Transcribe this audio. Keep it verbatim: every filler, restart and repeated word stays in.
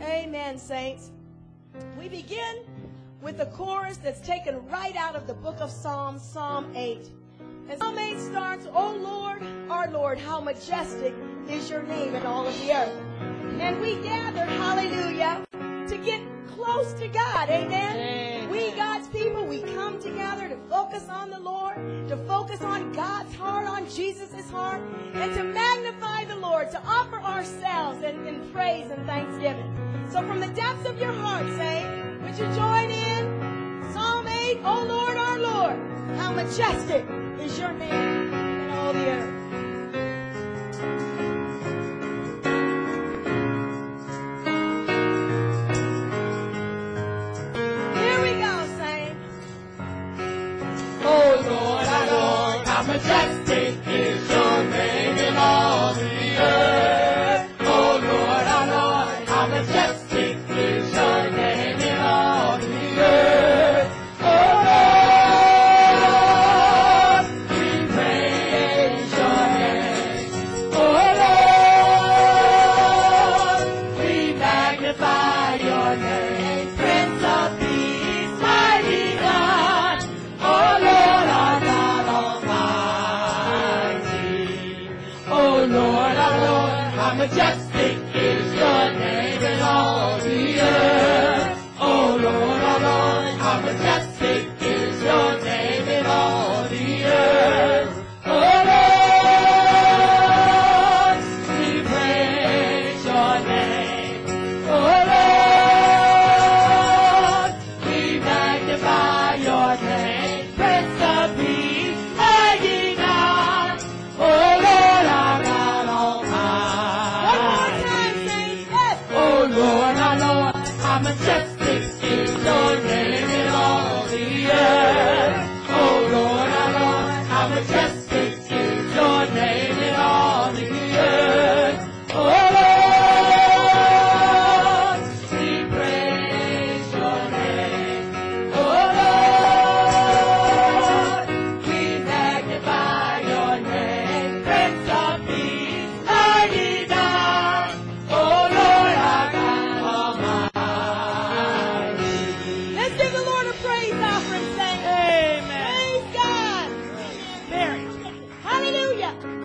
Amen, saints. We begin with a chorus that's taken right out of the book of Psalms, Psalm eight. And Psalm eight starts, "O Lord, our Lord, how majestic is your name in all of the earth." And we gathered, hallelujah, to get close to God, amen? Amen. We, God's people, we come together to focus on the Lord, to focus on God's heart, on Jesus' heart, and to magnify the Lord, to offer ourselves in, in praise and thanksgiving. So from the depths of your heart, say, would you join in? Psalm eight, "O Lord, our Lord, how majestic is your name in all the earth." Majestic is your name in all the earth. Oh Lord, our Lord, how majestic is your name in all the earth. Oh Lord, we praise your name. Oh Lord, we magnify your name. Prince of Peace, mighty God. Oh Lord, our God Almighty. Oh Lord, our Lord, how majestic is your name in all the earth. Oh Lord, our Lord, how majestic is your name in all the earth. Oh Lord, we praise your name. Oh Lord, we magnify your name. Prince of Peace, mighty God. Oh Lord, our God Almighty. One more time, saints. Yes. Oh Lord, our Lord, how majestic